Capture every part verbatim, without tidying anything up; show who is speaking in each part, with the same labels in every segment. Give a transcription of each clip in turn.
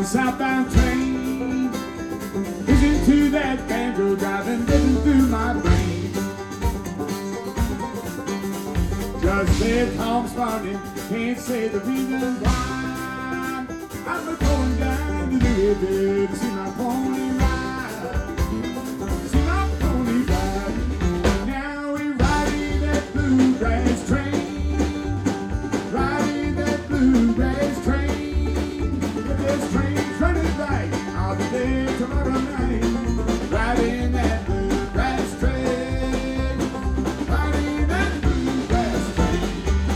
Speaker 1: southbound train. Listen to that banjo driving, living through my brain. Just let Tom's running, can't say the reason why. I'm going down to Louisville to see my pony ride. See my pony ride. Now we're riding that bluegrass train. Riding that bluegrass train. If this train's running right, I'll be there tomorrow night. Riding that bluegrass train. Riding that bluegrass train.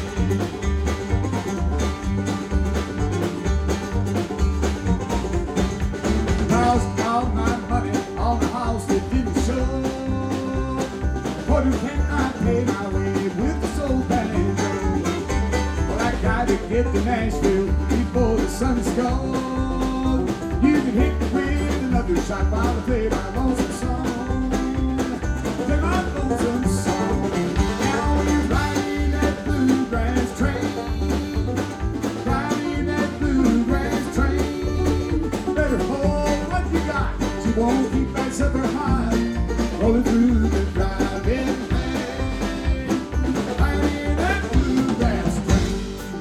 Speaker 1: Lost all my money on the house that didn't show. What can I pay my way with the soul banjo? Well, I gotta get to Nashville before the sun's gone. You can hit me with another shot while I play my lonesome song. Play my lonesome song. Now you're riding that bluegrass train. Riding that bluegrass train. Better hold what you got. She won't keep that sucker high. Rolling through the driving lane. Riding that bluegrass train.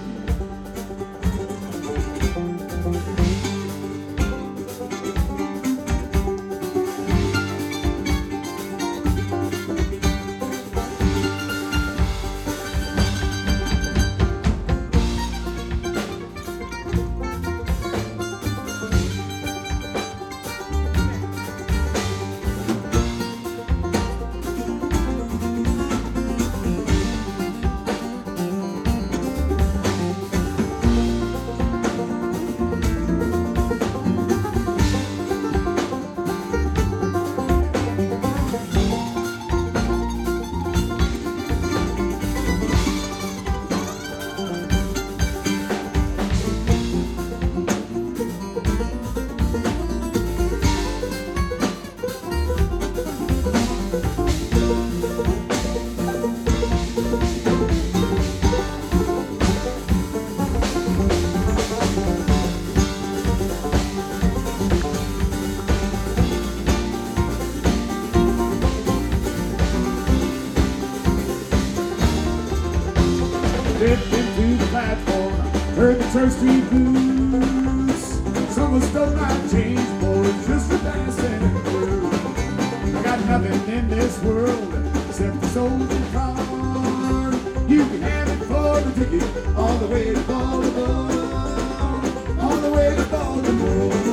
Speaker 1: Dipped into the platform, heard the Church Street blues. Someone stole my change, boys, just for dancing and blues. I got nothing in this world except the soldier card. You can have it for the ticket all the way to Baltimore, all the way to Baltimore.